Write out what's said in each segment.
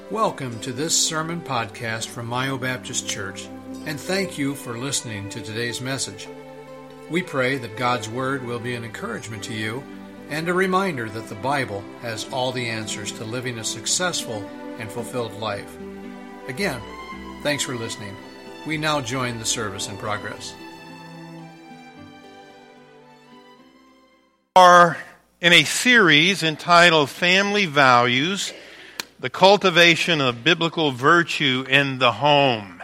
Welcome to this sermon podcast from Mayo Baptist Church, and thank you for listening to today's message. We pray that God's Word will be an encouragement to you and a reminder that the Bible has all the answers to living a successful and fulfilled life. Again, thanks for listening. We now join the service in progress. We are in a series entitled Family Values, the cultivation of biblical virtue in the home.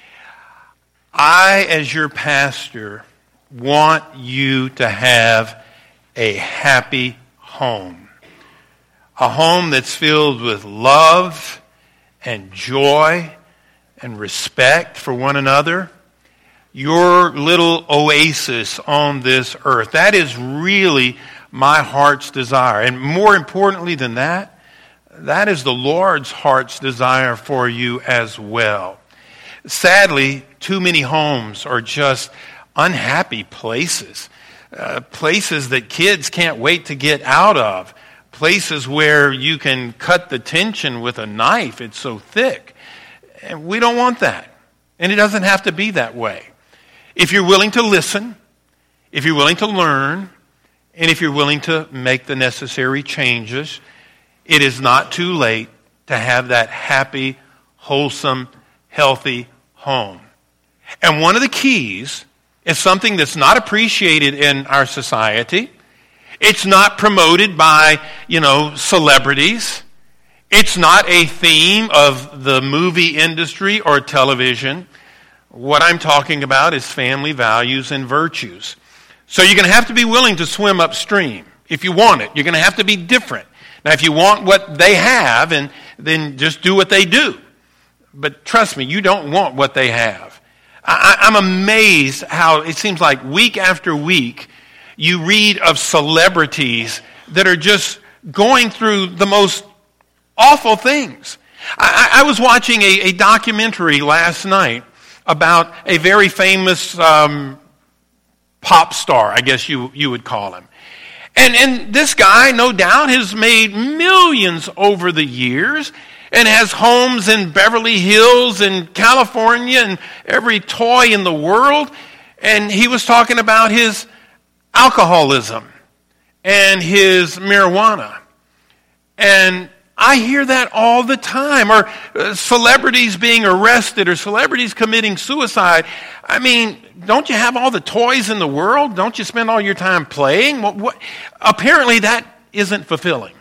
I, as your pastor, want you to have a happy home. A home that's filled with love and joy and respect for one another. Your little oasis on this earth. That is really my heart's desire. And more importantly than that, that is the Lord's heart's desire for you as well. Sadly, too many homes are just unhappy places. Places that kids can't wait to get out of. Places where you can cut the tension with a knife. It's so thick. And we don't want that. And it doesn't have to be that way. If you're willing to listen, if you're willing to learn, and if you're willing to make the necessary changes, it is not too late to have that happy, wholesome, healthy home. And one of the keys is something that's not appreciated in our society. It's not promoted by, celebrities. It's not a theme of the movie industry or television. What I'm talking about is family values and virtues. So you're going to have to be willing to swim upstream if you want it. You're going to have to be different. Now, if you want what they have, and then just do what they do. But trust me, you don't want what they have. I'm amazed how it seems like week after week you read of celebrities that are just going through the most awful things. I was watching a documentary last night about a very famous pop star, I guess you would call him. And this guy, no doubt, has made millions over the years and has homes in Beverly Hills and California and every toy in the world. And he was talking about his alcoholism and his marijuana. And I hear that all the time. Or celebrities being arrested or celebrities committing suicide. I mean, don't you have all the toys in the world? Don't you spend all your time playing? What? Apparently that isn't fulfilling.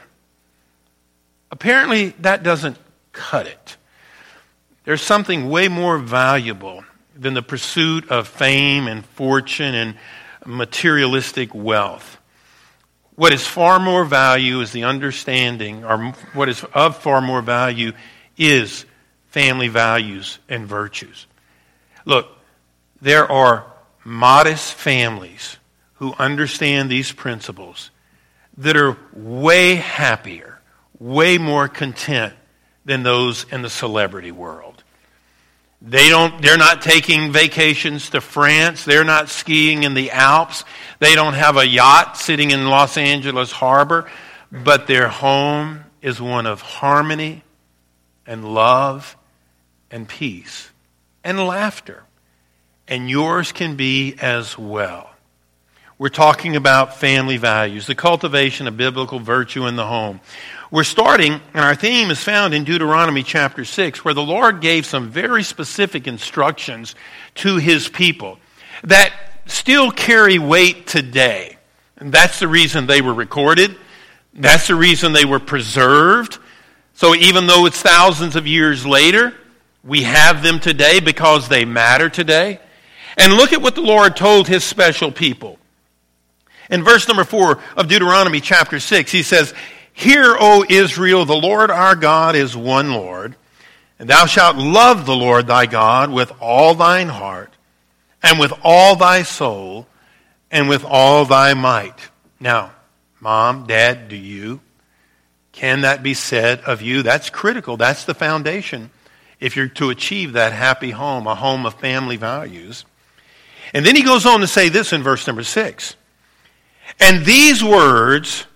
Apparently that doesn't cut it. There's something way more valuable than the pursuit of fame and fortune and materialistic wealth. What is far more value is the understanding, or what is of far more value is family values and virtues. Look, there are modest families who understand these principles that are way happier, way more content than those in the celebrity world. They're not taking vacations to France. They're not skiing in the Alps. They don't have a yacht sitting in Los Angeles harbor. But their home is one of harmony and love and peace and laughter. And yours can be as well. We're talking about family values, the cultivation of biblical virtue in the home. We're starting, and our theme is found in Deuteronomy chapter 6, where the Lord gave some very specific instructions to His people that still carry weight today. And that's the reason they were recorded. That's the reason they were preserved. So even though it's thousands of years later, we have them today because they matter today. And look at what the Lord told His special people. In verse number 4 of Deuteronomy chapter 6, He says, "Hear, O Israel, the Lord our God is one Lord, and thou shalt love the Lord thy God with all thine heart, and with all thy soul, and with all thy might." Now, Mom, Dad, do you? Can that be said of you? That's critical. That's the foundation if you're to achieve that happy home, a home of family values. And then he goes on to say this in verse number 6. "And these words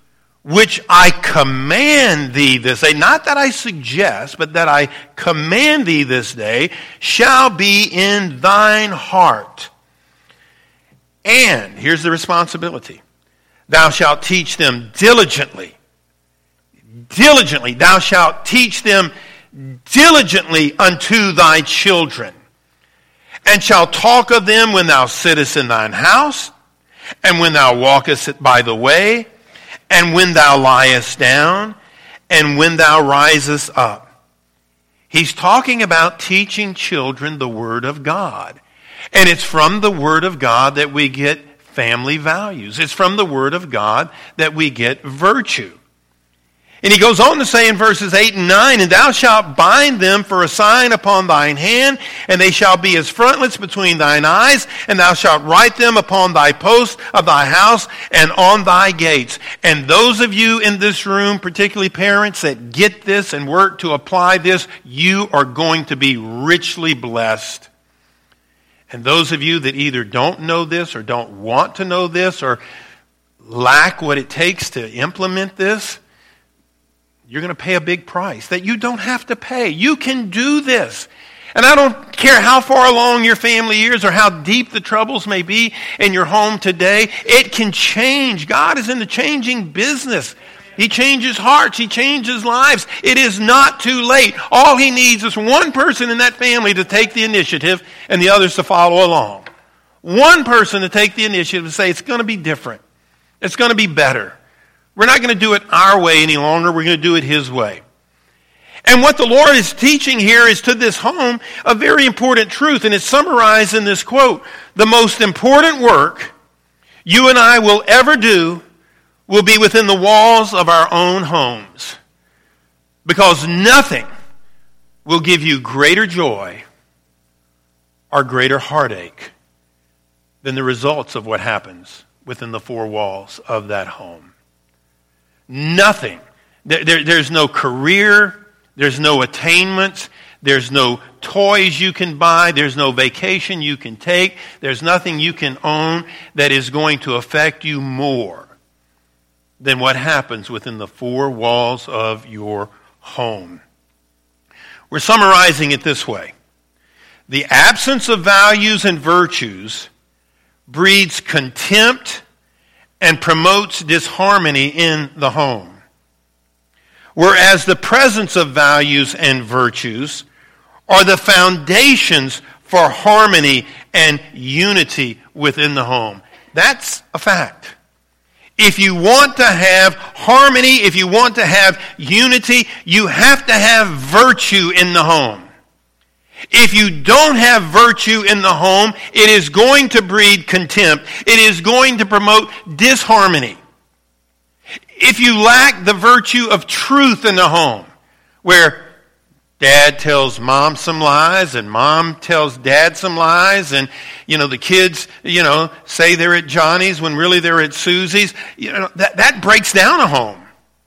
which I command thee this day, not that I suggest, but that I command thee this day, shall be in thine heart. And, here's the responsibility, thou shalt teach them diligently. Diligently, thou shalt teach them diligently unto thy children, and shalt talk of them when thou sittest in thine house, and when thou walkest by the way, and when thou liest down, and when thou risest up. He's talking about teaching children the Word of God. And it's from the Word of God that we get family values. It's from the Word of God that we get virtue. And he goes on to say in verses 8 and 9, and thou shalt bind them for a sign upon thine hand, and they shall be as frontlets between thine eyes, and thou shalt write them upon thy posts of thy house and on thy gates. And those of you in this room, particularly parents, that get this and work to apply this, you are going to be richly blessed. And those of you that either don't know this or don't want to know this or lack what it takes to implement this, you're going to pay a big price that you don't have to pay. You can do this. And I don't care how far along your family is or how deep the troubles may be in your home today. It can change. God is in the changing business. He changes hearts. He changes lives. It is not too late. All he needs is one person in that family to take the initiative and the others to follow along. One person to take the initiative and say, it's going to be different. It's going to be better. We're not going to do it our way any longer. We're going to do it his way. And what the Lord is teaching here is to this home a very important truth, and it's summarized in this quote. The most important work you and I will ever do will be within the walls of our own homes, because nothing will give you greater joy or greater heartache than the results of what happens within the four walls of that home. Nothing. There's no career. There's no attainments. There's no toys you can buy. There's no vacation you can take. There's nothing you can own that is going to affect you more than what happens within the four walls of your home. We're summarizing it this way. The absence of values and virtues breeds contempt and promotes disharmony in the home. Whereas the presence of values and virtues are the foundations for harmony and unity within the home. That's a fact. If you want to have harmony, if you want to have unity, you have to have virtue in the home. If you don't have virtue in the home, it is going to breed contempt. It is going to promote disharmony. If you lack the virtue of truth in the home, where dad tells mom some lies and mom tells dad some lies, and the kids say they're at Johnny's when really they're at Susie's, that breaks down a home.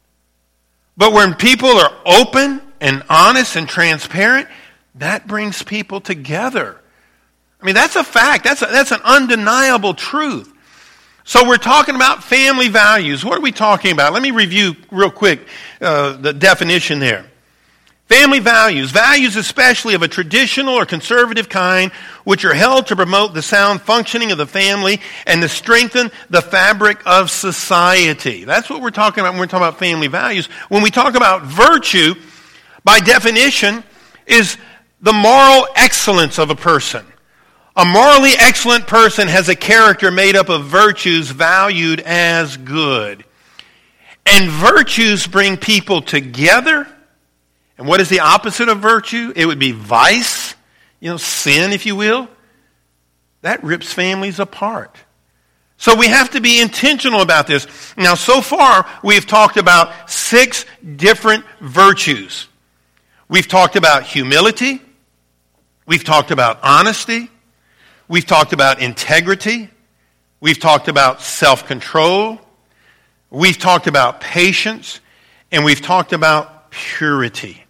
But when people are open and honest and transparent, that brings people together. I mean, that's a fact. That's an undeniable truth. So we're talking about family values. What are we talking about? Let me review real quick the definition there. Family values, values especially of a traditional or conservative kind, which are held to promote the sound functioning of the family and to strengthen the fabric of society. That's what we're talking about when we're talking about family values. When we talk about virtue, by definition, is the moral excellence of a person. A morally excellent person has a character made up of virtues valued as good. And virtues bring people together. And what is the opposite of virtue? It would be vice, sin, if you will. That rips families apart. So we have to be intentional about this. Now, so far, we've talked about 6 different virtues. We've talked about humility. We've talked about honesty. We've talked about integrity. We've talked about self-control. We've talked about patience. And we've talked about purity.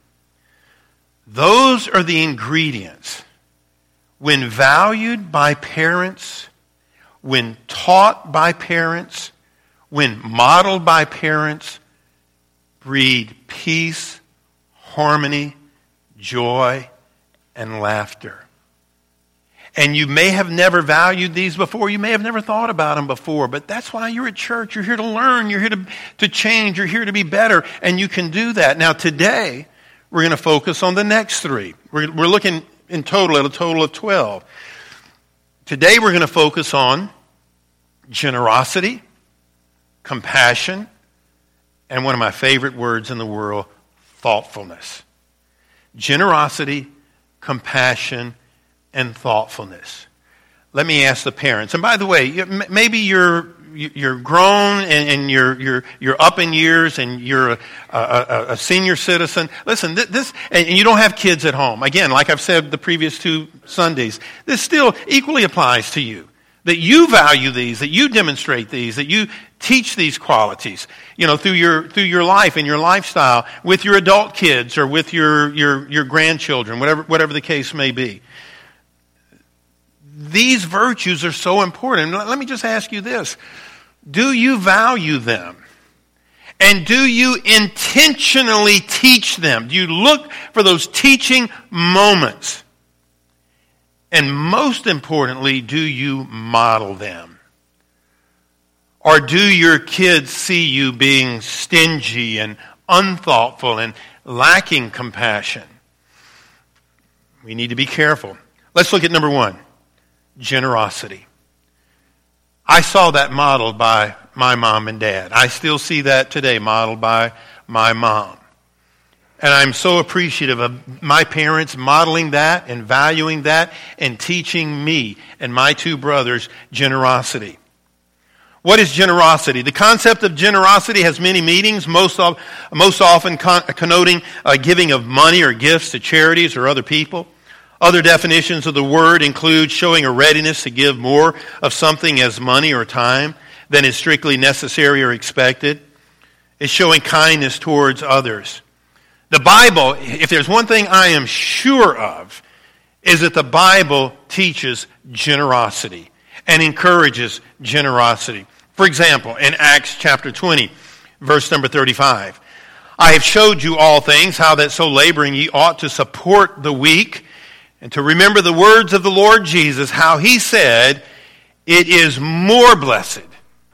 Those are the ingredients. When valued by parents, when taught by parents, when modeled by parents, breed peace, harmony, joy, and laughter. And you may have never valued these before. You may have never thought about them before. But that's why you're at church. You're here to learn. You're here to change. You're here to be better. And you can do that. Now today, we're going to focus on the next three. We're looking in total at a total of 12. Today we're going to focus on generosity, compassion, and one of my favorite words in the world, thoughtfulness. Generosity, compassion, and thoughtfulness. Let me ask the parents. And by the way, maybe you're grown and you're up in years and you're a senior citizen. Listen, this and you don't have kids at home. Again, like I've said the previous 2 Sundays, this still equally applies to you. That you value these, that you demonstrate these, that you teach these qualities, through your life and your lifestyle with your adult kids or with your grandchildren, whatever the case may be. These virtues are so important. Let me just ask you this. Do you value them? And do you intentionally teach them? Do you look for those teaching moments? And most importantly, do you model them? Or do your kids see you being stingy and unthoughtful and lacking compassion? We need to be careful. Let's look at number 1. Generosity. I saw that modeled by my mom and dad. I still see that today modeled by my mom. And I'm so appreciative of my parents modeling that and valuing that and teaching me and my 2 brothers generosity. What is generosity? The concept of generosity has many meanings, most often connoting giving of money or gifts to charities or other people. Other definitions of the word include showing a readiness to give more of something as money or time than is strictly necessary or expected. It's showing kindness towards others. The Bible, if there's one thing I am sure of, is that the Bible teaches generosity and encourages generosity. For example, in Acts chapter 20, verse number 35, I have showed you all things, how that so laboring ye ought to support the weak, and to remember the words of the Lord Jesus, how he said, it is more blessed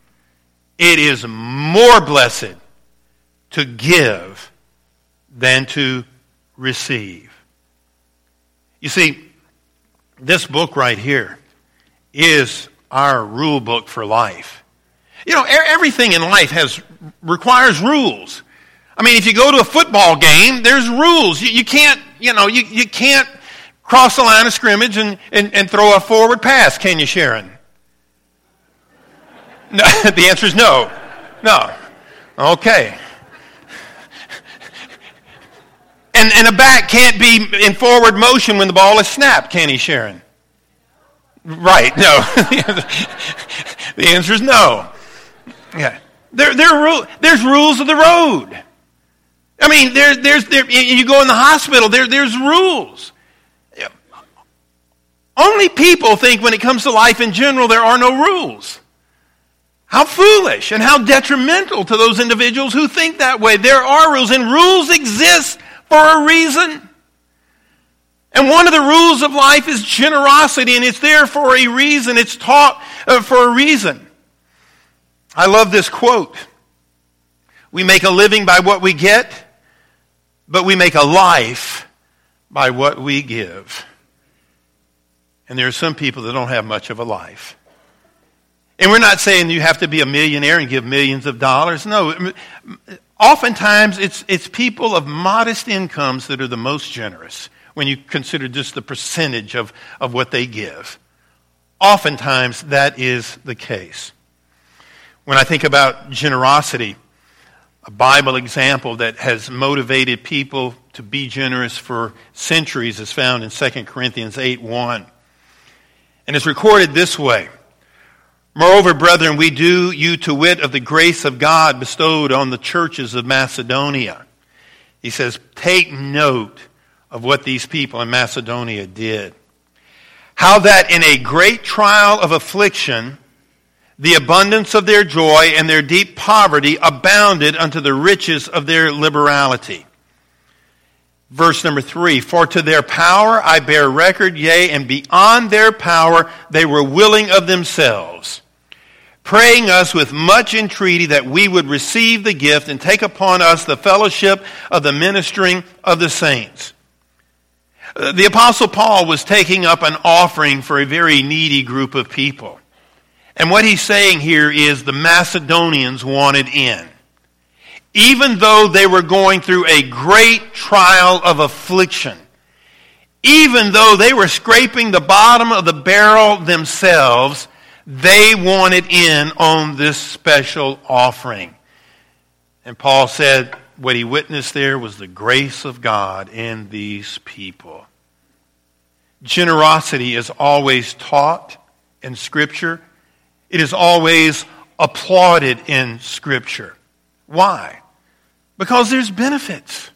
to give than to receive. You see, this book right here is our rule book for life. Everything in life requires rules. I mean, if you go to a football game, there's rules. You can't cross the line of scrimmage and throw a forward pass, can you, Sharon? No, the answer is no. No. Okay. And a back can't be in forward motion when the ball is snapped, can he, Sharon? Right, no. The answer is no. Yeah. There's rules of the road. I mean, you go in the hospital, there's rules. Only people think when it comes to life in general, there are no rules. How foolish and how detrimental to those individuals who think that way. There are rules, and rules exist for a reason. And one of the rules of life is generosity, and it's there for a reason. It's taught for a reason. I love this quote. We make a living by what we get, but we make a life by what we give. And there are some people that don't have much of a life. And we're not saying you have to be a millionaire and give millions of dollars. No. Oftentimes, it's people of modest incomes that are the most generous when you consider just the percentage of what they give. Oftentimes, that is the case. When I think about generosity, a Bible example that has motivated people to be generous for centuries is found in 2 Corinthians 8:1. And it's recorded this way. Moreover, brethren, we do you to wit of the grace of God bestowed on the churches of Macedonia. He says, take note of what these people in Macedonia did. How that in a great trial of affliction, The abundance of their joy and their deep poverty abounded unto the riches of their liberality. Verse number 3, for to their power I bear record, yea, and beyond their power they were willing of themselves, praying us with much entreaty that we would receive the gift and take upon us the fellowship of the ministering of the saints. The Apostle Paul was taking up an offering for a very needy group of people. And what he's saying here is the Macedonians wanted in. Even though they were going through a great trial of affliction, even though they were scraping the bottom of the barrel themselves, they wanted in on this special offering. And Paul said what he witnessed there was the grace of God in these people. Generosity is always taught in Scripture. It is always applauded in Scripture. Why? Because there's benefits.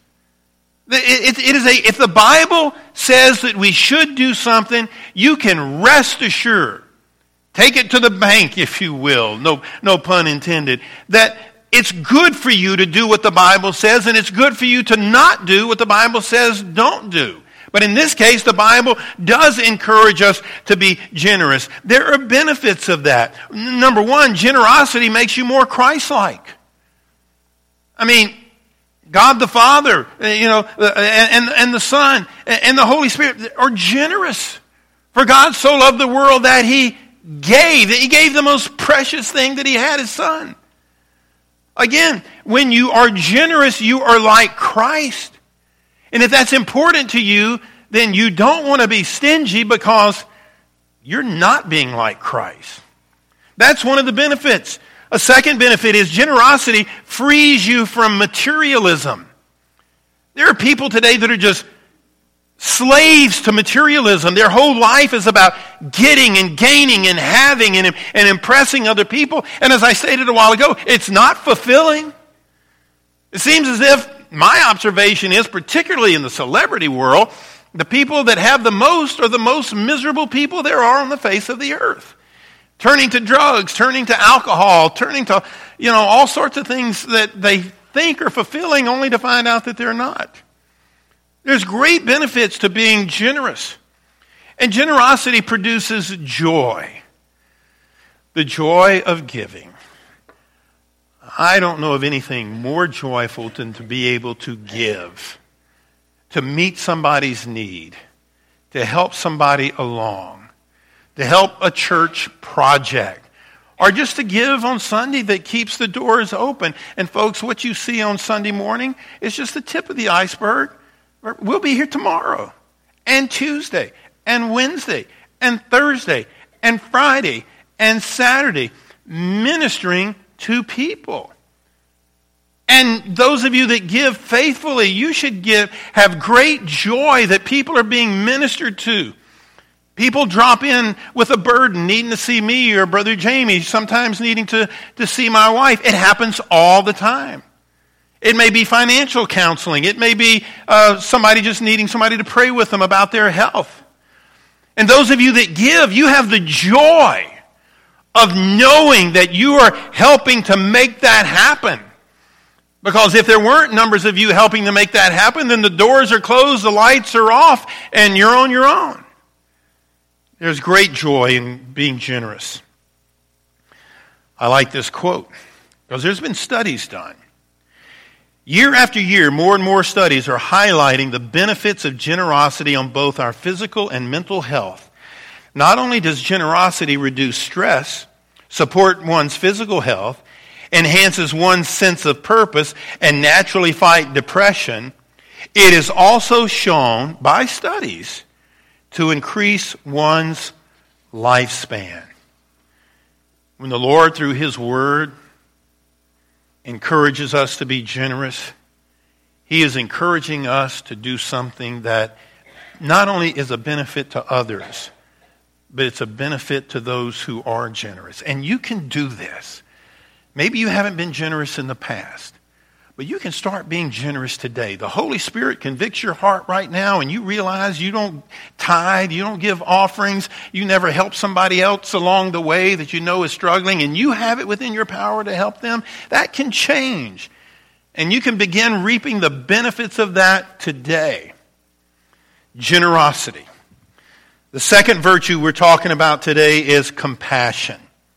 If the Bible says that we should do something, you can rest assured, take it to the bank, if you will, no pun intended, that it's good for you to do what the Bible says, and it's good for you to not do what the Bible says don't do. But in this case, the Bible does encourage us to be generous. There are benefits of that. Number one, generosity makes you more Christ-like. I mean, God the Father, and the Son, and the Holy Spirit are generous. For God so loved the world that He gave the most precious thing that He had, His Son. Again, when you are generous, you are like Christ. And if that's important to you, then you don't want to be stingy because you're not being like Christ. That's one of the benefits. A second benefit is generosity frees you from materialism. There are people today that are just slaves to materialism. Their whole life is about getting and gaining and having and impressing other people. And as I stated a while ago, it's not fulfilling. It seems as if my observation is, particularly in the celebrity world, the people that have the most are the most miserable people there are on the face of the earth. Turning to drugs, turning to alcohol, turning to, all sorts of things that they think are fulfilling only to find out that they're not. There's great benefits to being generous. And generosity produces joy. The joy of giving. I don't know of anything more joyful than to be able to give, to meet somebody's need, to help somebody along, to help a church project, or just to give on Sunday that keeps the doors open. And folks, what you see on Sunday morning is just the tip of the iceberg. We'll be here tomorrow, and Tuesday, and Wednesday, and Thursday, and Friday, and Saturday, ministering to people. And those of you that give faithfully, you should have great joy that people are being ministered to. People drop in with a burden, needing to see me or Brother Jamie, sometimes needing to see my wife. It happens all the time. It may be financial counseling. It may be somebody just needing somebody to pray with them about their health. And those of you that give, you have the joy of knowing that you are helping to make that happen. Because if there weren't numbers of you helping to make that happen, then the doors are closed, the lights are off, and you're on your own. There's great joy in being generous. I like this quote because there's been studies done. Year after year, more and more studies are highlighting the benefits of generosity on both our physical and mental health. Not only does generosity reduce stress, support one's physical health, enhances one's sense of purpose, and naturally fight depression, it is also shown by studies to increase one's lifespan. When the Lord, through His Word, encourages us to be generous, He is encouraging us to do something that not only is a benefit to others, but it's a benefit to those who are generous. And you can do this. Maybe you haven't been generous in the past, but But you can start being generous today. The Holy Spirit convicts your heart right now and you realize you don't tithe, you don't give offerings, you never help somebody else along the way that you know is struggling, and you have it within your power to help them. That can change. And you can begin reaping the benefits of that today. Generosity. The second virtue we're talking about today is compassion.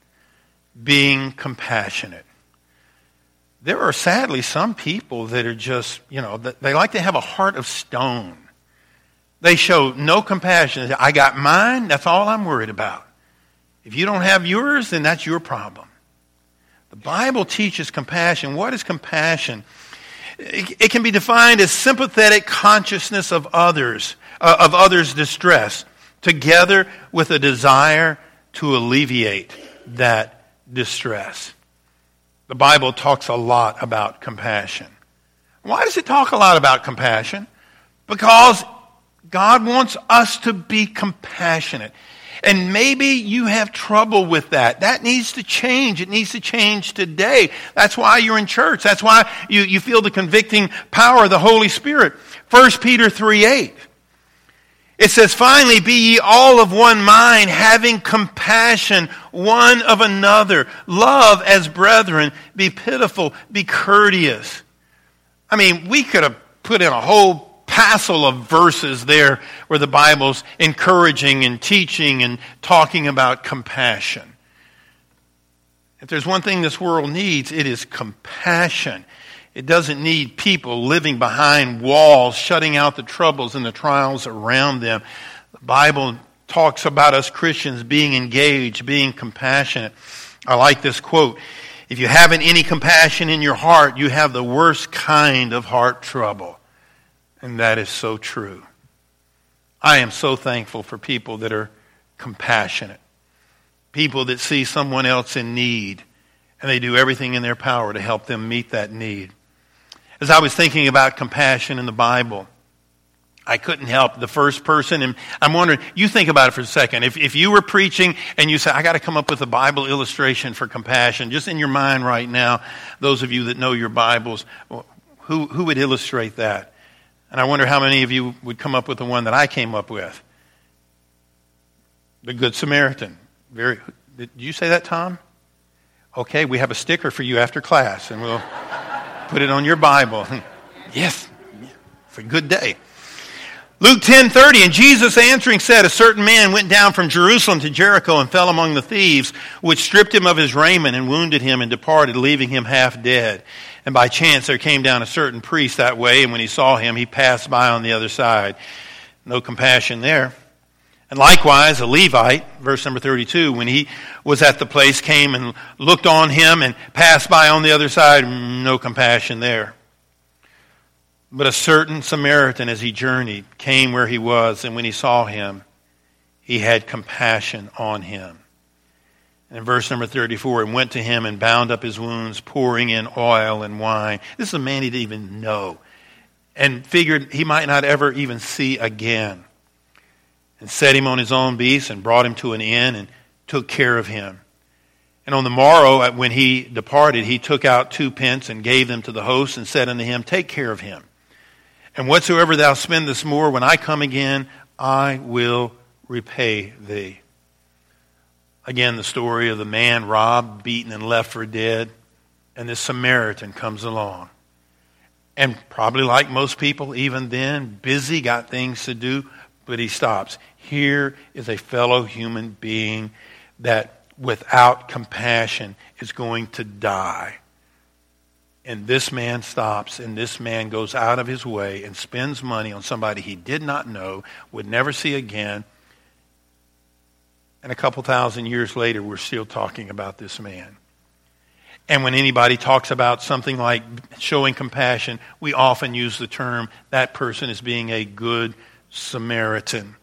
Being compassionate. There are sadly some people that are just, they like to have a heart of stone. They show no compassion. I got mine, that's all I'm worried about. If you don't have yours, then that's your problem. The Bible teaches compassion. What is compassion? It can be defined as sympathetic consciousness of others' distress, together with a desire to alleviate that distress. The Bible talks a lot about compassion. Why does it talk a lot about compassion? Because God wants us to be compassionate. And maybe you have trouble with that. That needs to change. It needs to change today. That's why you're in church. That's why you feel the convicting power of the Holy Spirit. 1 Peter 3:8. It says, finally, be ye all of one mind, having compassion one of another. Love as brethren. Be pitiful. Be courteous. I mean, we could have put in a whole passel of verses there where the Bible's encouraging and teaching and talking about compassion. If there's one thing this world needs, it is compassion. It doesn't need people living behind walls, shutting out the troubles and the trials around them. The Bible talks about us Christians being engaged, being compassionate. I like this quote. If you haven't any compassion in your heart, you have the worst kind of heart trouble. And that is so true. I am so thankful for people that are compassionate. People that see someone else in need, and they do everything in their power to help them meet that need. As I was thinking about compassion in the Bible, I couldn't help the first person, and I'm wondering, you think about it for a second. If you were preaching and you say, I got to come up with a Bible illustration for compassion, just in your mind right now, those of you that know your Bibles, who would illustrate that? And I wonder how many of you would come up with the one that I came up with. The Good Samaritan. Did you say that, Tom? Okay, we have a sticker for you after class, and we'll put it on your Bible. Yes, it's a good day. Luke 10:30, and Jesus answering said, a certain man went down from Jerusalem to Jericho and fell among the thieves, which stripped him of his raiment and wounded him and departed, leaving him half dead. And by chance there came down a certain priest that way, and when he saw him, he passed by on the other side. No compassion there. And likewise, a Levite, verse number 32, when he was at the place, came and looked on him and passed by on the other side. No compassion there. But a certain Samaritan, as he journeyed, came where he was, and when he saw him, he had compassion on him. And in verse number 34, and went to him and bound up his wounds, pouring in oil and wine. This is a man he didn't even know, and figured he might not ever even see again. And set him on his own beast and brought him to an inn and took care of him. And on the morrow, when he departed, he took out 2 pence and gave them to the host and said unto him, take care of him. And whatsoever thou spendest more, when I come again, I will repay thee. Again, the story of the man robbed, beaten, and left for dead. And this Samaritan comes along. And probably like most people, even then, busy, got things to do. But he stops. Here is a fellow human being that without compassion is going to die. And this man stops, and this man goes out of his way and spends money on somebody he did not know, would never see again. And a couple thousand years later, we're still talking about this man. And when anybody talks about something like showing compassion, we often use the term, that person is being a good Samaritan.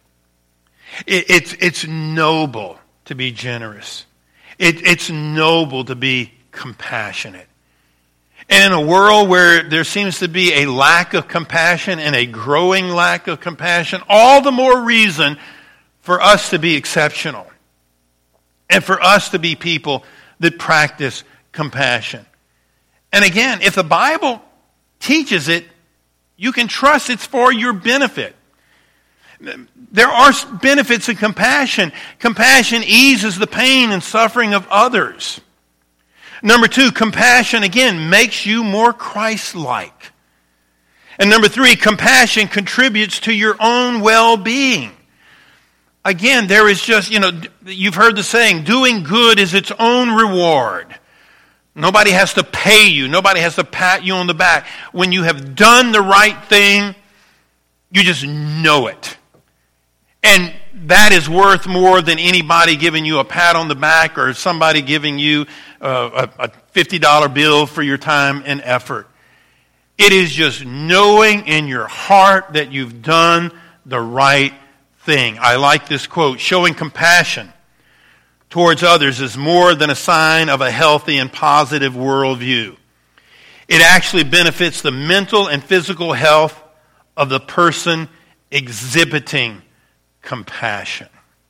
It's noble to be generous. It's noble to be compassionate. And in a world where there seems to be a lack of compassion and a growing lack of compassion, all the more reason for us to be exceptional and for us to be people that practice compassion. And again, if the Bible teaches it, you can trust it's for your benefit. There are benefits of compassion. Compassion eases the pain and suffering of others. Number 2, compassion, again, makes you more Christ-like. And number 3, compassion contributes to your own well-being. Again, there is just, you've heard the saying, doing good is its own reward. Nobody has to pay you. Nobody has to pat you on the back. When you have done the right thing, you just know it. And that is worth more than anybody giving you a pat on the back or somebody giving you a $50 bill for your time and effort. It is just knowing in your heart that you've done the right thing. I like this quote, showing compassion towards others is more than a sign of a healthy and positive worldview. It actually benefits the mental and physical health of the person exhibiting compassion.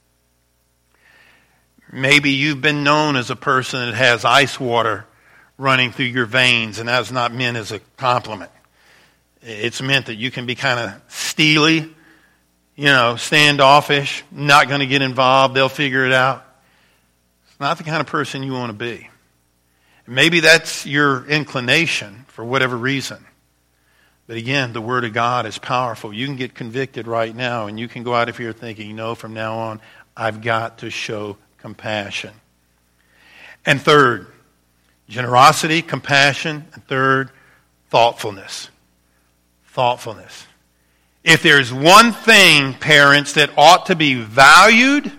Maybe you've been known as a person that has ice water running through your veins, and that's not meant as a compliment. It's meant that you can be kind of steely, standoffish, not going to get involved, they'll figure it out. It's not the kind of person you want to be. Maybe that's your inclination for whatever reason. But again, the Word of God is powerful. You can get convicted right now, and you can go out of here thinking, from now on, I've got to show compassion. And third, generosity, compassion. And third, thoughtfulness. Thoughtfulness. If there's one thing, parents, that ought to be valued,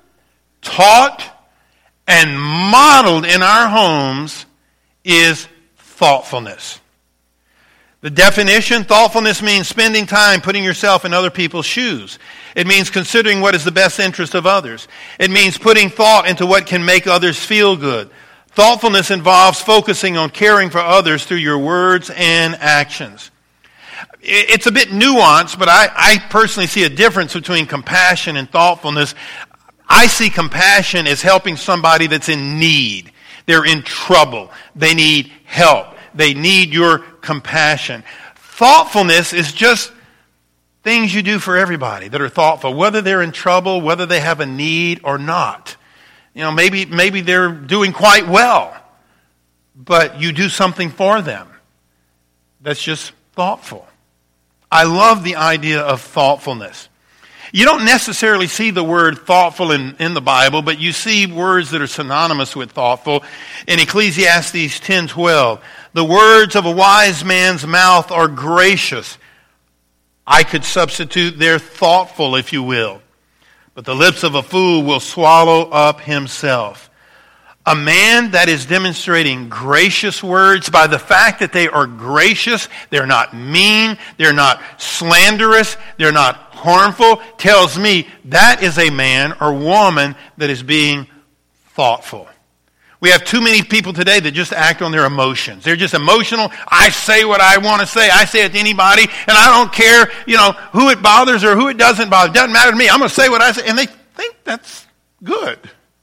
taught, and modeled in our homes is thoughtfulness. The definition, thoughtfulness means spending time putting yourself in other people's shoes. It means considering what is the best interest of others. It means putting thought into what can make others feel good. Thoughtfulness involves focusing on caring for others through your words and actions. It's a bit nuanced, but I personally see a difference between compassion and thoughtfulness. I see compassion as helping somebody that's in need. They're in trouble. They need help. They need your compassion. Thoughtfulness is just things you do for everybody that are thoughtful, whether they're in trouble, whether they have a need or not. Maybe they're doing quite well, but you do something for them. That's just thoughtful. I love the idea of thoughtfulness. You don't necessarily see the word thoughtful in the Bible, but you see words that are synonymous with thoughtful. In Ecclesiastes 10:12, the words of a wise man's mouth are gracious. I could substitute there thoughtful, if you will. But the lips of a fool will swallow up himself. A man that is demonstrating gracious words, by the fact that they are gracious, they're not mean, they're not slanderous, they're not harmful, tells me that is a man or woman that is being thoughtful. We have too many people today that just act on their emotions. They're just emotional. I say what I want to say. I say it to anybody, and I don't care, who it bothers or who it doesn't bother. It doesn't matter to me. I'm going to say what I say. And they think that's good.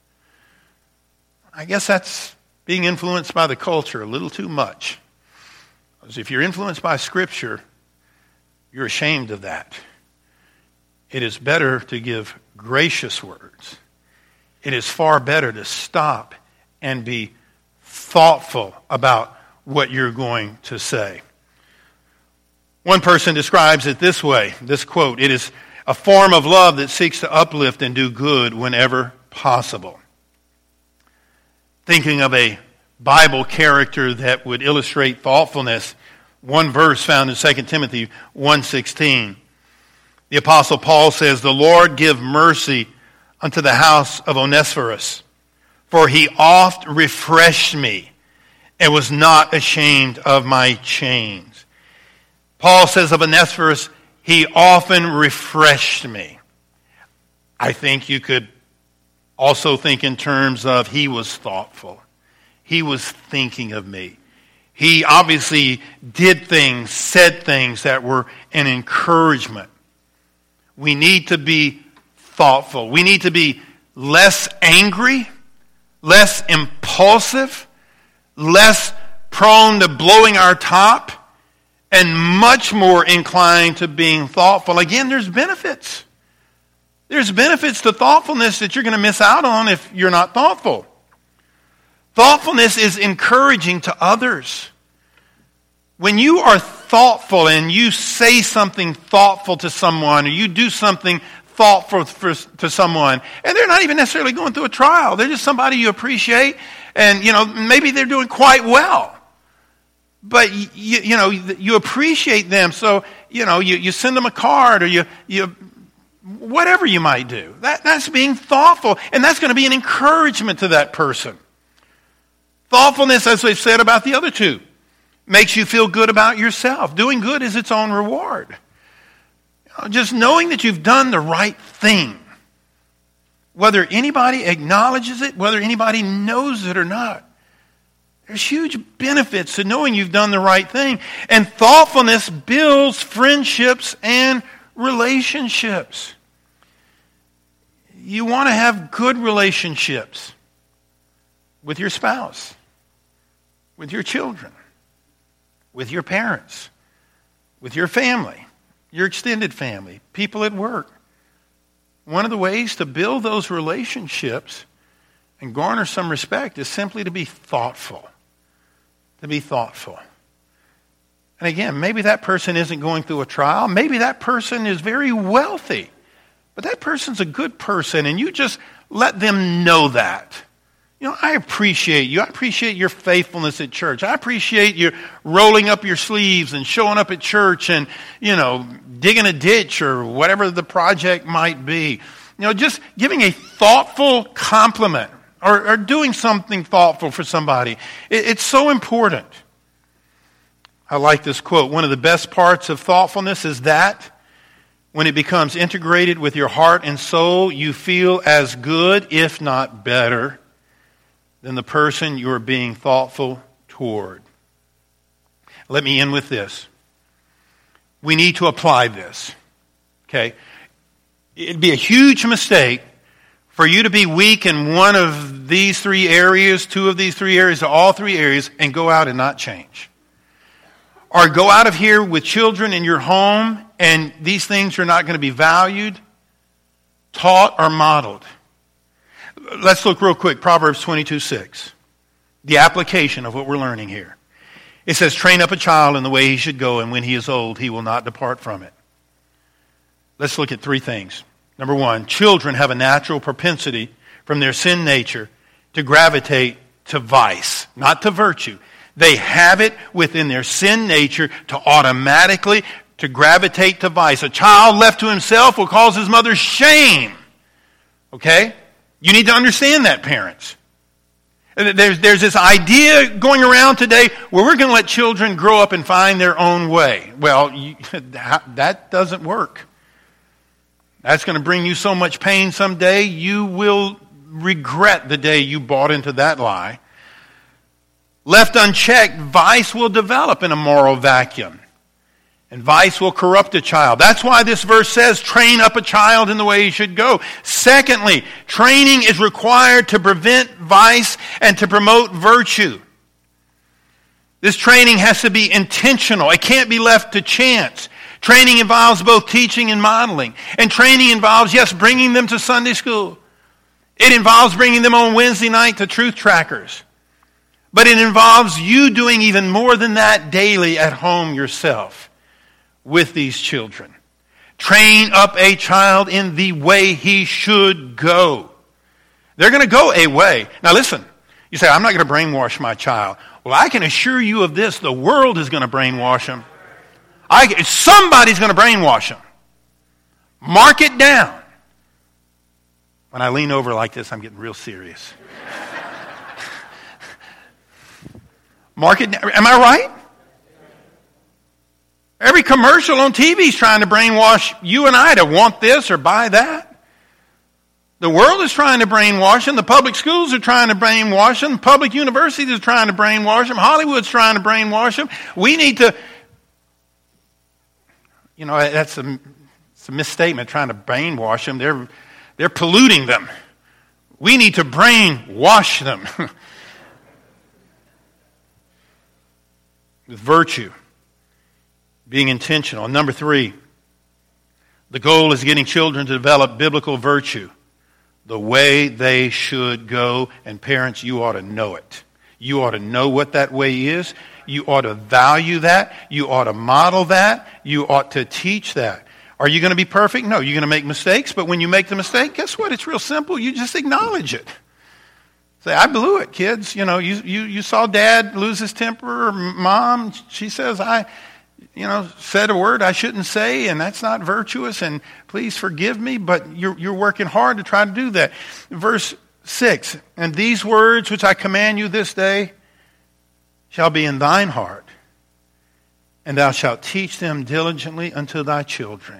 I guess that's being influenced by the culture a little too much. Because if you're influenced by Scripture, you're ashamed of that. It is better to give gracious words. It is far better to stop and be thoughtful about what you're going to say. One person describes it this way, this quote, "It is a form of love that seeks to uplift and do good whenever possible." Thinking of a Bible character that would illustrate thoughtfulness, one verse found in 2 Timothy 1:16. The Apostle Paul says, "The Lord give mercy unto the house of Onesiphorus, for he oft refreshed me and was not ashamed of my chains." Paul says of Onesiphorus, he often refreshed me. I think you could also think in terms of he was thoughtful. He was thinking of me. He obviously did things, said things that were an encouragement. We need to be thoughtful. We need to be less angry, less impulsive, less prone to blowing our top, and much more inclined to being thoughtful. Again, there's benefits. There's benefits to thoughtfulness that you're going to miss out on if you're not thoughtful. Thoughtfulness is encouraging to others. When you are thoughtful and you say something thoughtful to someone, or you do something thoughtful to someone, and they're not even necessarily going through a trial, they're just somebody you appreciate, and maybe they're doing quite well. But you appreciate them, so you send them a card, or you whatever you might do. That's being thoughtful, and that's going to be an encouragement to that person. Thoughtfulness, as we've said about the other two, makes you feel good about yourself. Doing good is its own reward. Just knowing that you've done the right thing, whether anybody acknowledges it, whether anybody knows it or not. There's huge benefits to knowing you've done the right thing. And thoughtfulness builds friendships and relationships. You want to have good relationships with your spouse, with your children, with your parents, with your family, your extended family, people at work. One of the ways to build those relationships and garner some respect is simply to be thoughtful. To be thoughtful. And again, maybe that person isn't going through a trial. Maybe that person is very wealthy. But that person's a good person, and you just let them know that. I appreciate you. I appreciate your faithfulness at church. I appreciate you rolling up your sleeves and showing up at church and, digging a ditch or whatever the project might be. Just giving a thoughtful compliment or doing something thoughtful for somebody. It's so important. I like this quote. One of the best parts of thoughtfulness is that when it becomes integrated with your heart and soul, you feel as good, if not better, than the person you're being thoughtful toward. Let me end with this. We need to apply this. Okay? It'd be a huge mistake for you to be weak in one of these three areas, two of these three areas, or all three areas, and go out and not change. Or go out of here with children in your home, and these things are not going to be valued, taught, or modeled. Let's look real quick. Proverbs 22:6. The application of what we're learning here. It says, train up a child in the way he should go, and when he is old, he will not depart from it. Let's look at three things. Number one, children have a natural propensity from their sin nature to gravitate to vice, not to virtue. They have it within their sin nature to automatically to gravitate to vice. A child left to himself will cause his mother shame. Okay? You need to understand that, parents. There's this idea going around today where we're going to let children grow up and find their own way. Well, that doesn't work. That's going to bring you so much pain someday, you will regret the day you bought into that lie. Left unchecked, vice will develop in a moral vacuum. And vice will corrupt a child. That's why this verse says, train up a child in the way he should go. Secondly, training is required to prevent vice and to promote virtue. This training has to be intentional. It can't be left to chance. Training involves both teaching and modeling. And training involves, yes, bringing them to Sunday school. It involves bringing them on Wednesday night to Truth Trackers. But it involves you doing even more than that daily at home yourself with these children. Train up a child in the way he should go. They're going to go a way. Now listen, you say, I'm not going to brainwash my child. Well, I can assure you of this, the world is going to brainwash them. Somebody's going to brainwash them. Mark it down. When I lean over like this, I'm getting real serious. Mark it down. Am I right? Every commercial on TV is trying to brainwash you and I to want this or buy that. The world is trying to brainwash them. The public schools are trying to brainwash them. Public universities are trying to brainwash them. Hollywood's trying to brainwash them. We need to... that's a misstatement, trying to brainwash them. They're polluting them. We need to brainwash them with virtue. Being intentional. Number 3, the goal is getting children to develop biblical virtue, the way they should go. And parents, you ought to know it. You ought to know what that way is. You ought to value that. You ought to model that. You ought to teach that. Are you going to be perfect? No, you're going to make mistakes. But when you make the mistake, guess what? It's real simple. You just acknowledge it. Say, I blew it, kids. You saw Dad lose his temper, or Mom, she says, I said a word I shouldn't say, and that's not virtuous, and please forgive me, but you're working hard to try to do that. Verse 6, and these words which I command you this day shall be in thine heart, and thou shalt teach them diligently unto thy children.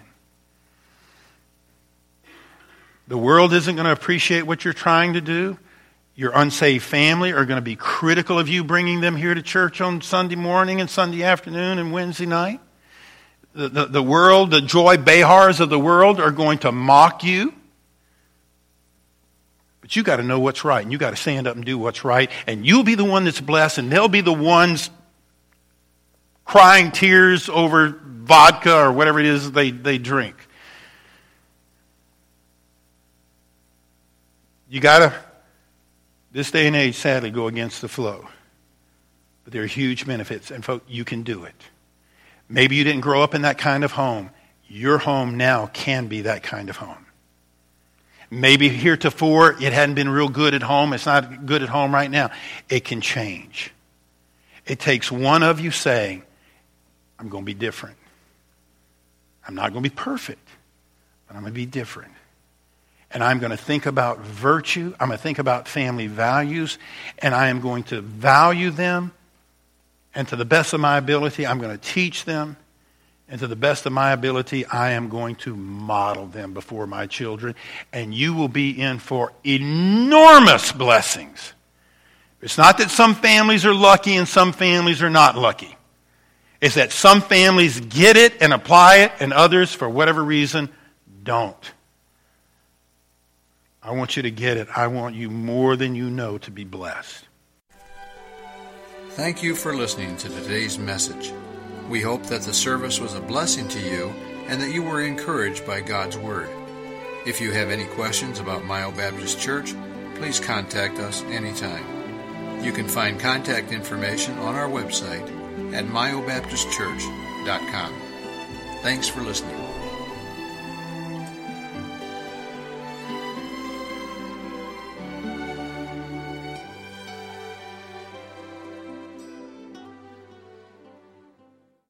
The world isn't going to appreciate what you're trying to do. Your unsaved family are going to be critical of you bringing them here to church on Sunday morning and Sunday afternoon and Wednesday night. The world, the Joy Behars of the world are going to mock you. But you got to know what's right, and you got to stand up and do what's right, and you'll be the one that's blessed, and they'll be the ones crying tears over vodka or whatever it is they drink. You got to, this day and age, sadly, go against the flow. But there are huge benefits, and folks, you can do it. Maybe you didn't grow up in that kind of home. Your home now can be that kind of home. Maybe heretofore it hadn't been real good at home. It's not good at home right now. It can change. It takes one of you saying, I'm going to be different. I'm not going to be perfect, but I'm going to be different. And I'm going to think about virtue. I'm going to think about family values. And I am going to value them. And to the best of my ability, I'm going to teach them. And to the best of my ability, I am going to model them before my children. And you will be in for enormous blessings. It's not that some families are lucky and some families are not lucky. It's that some families get it and apply it, and others, for whatever reason, don't. I want you to get it. I want you more than you know to be blessed. Thank you for listening to today's message. We hope that the service was a blessing to you and that you were encouraged by God's Word. If you have any questions about Myo Baptist Church, please contact us anytime. You can find contact information on our website at myobaptistchurch.com. Thanks for listening.